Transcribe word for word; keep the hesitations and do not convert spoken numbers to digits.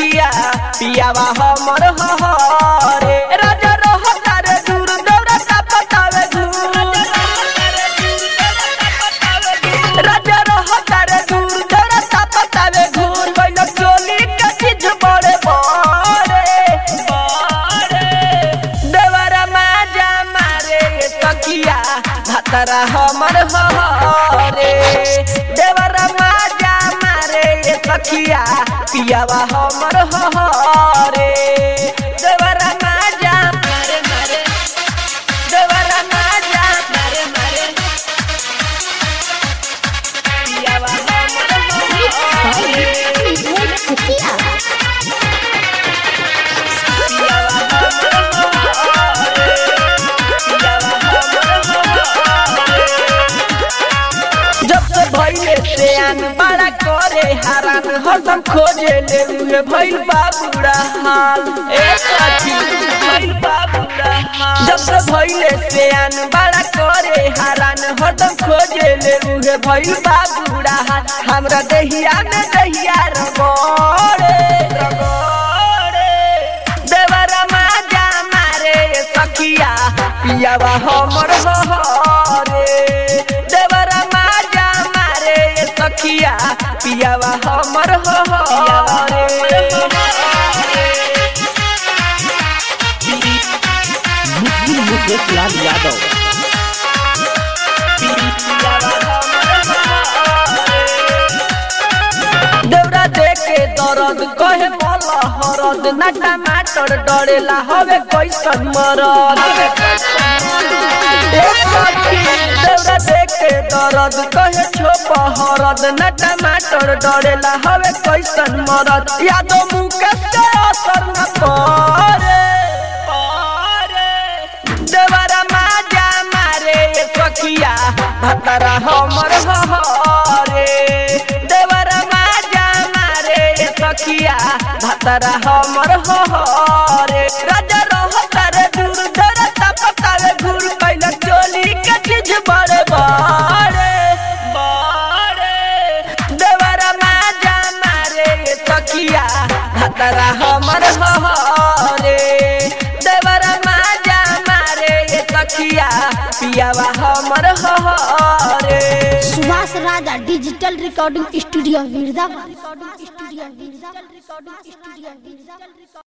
सखिया पियावा हमर हरे राजा रहता रे दूर दौड़ता पतावे धूर राजा रहता रे दूर दौड़ता पतावे घूर कोइलो चोली के चीज बड़े बड़े बड़े देवरा माजा मारे सखिया भातरा हमर हरे देवरा माजा मारे सखिया पियावा हमर हरे देवरा माजा मारे मारे देवरा माजा मारे मारे पियावा हमर हरे आन बड़ा करे हरान हरदम खोजे ले उहे भइल बाबूड़ा हाल ए सखी भइल बाबूड़ा हाल जब से भइले से आन बड़ा करे हरान हरदम खोजे ले उहे भइल बाबूड़ा हाल हमरा दहिया में दहिया रगोड़े रगोड़े देवरा माजा मारे सखिया पियावा हमर हरे देवरा माजा मारे सखिया पियावा हमर हरे मुकेश लाल यादव देवरा देखे दर्द कहे मला हरद ना टमाटर डरेला हवे कैसन मरद देवरा देखे दर्द कहे छोप हरद ना टमाटर डरेला हवे कैसन मरद यादो मुकेश के असर न पड़े देवरा माजा मारे सखिया भातरा हमर हरे देवरा माजा मारे सखिया भातरा हमर हरे राजा रहता रे दूर दौड़ता पतावे घूर कैला चोली के चीज बड़े बड़े बड़े देवरा माजा मारे सखिया भातरा हमर हरे देवरा माजा मारे सखिया पियावा हमर हरे Subhash Raja digital recording studio वीरदाबाद।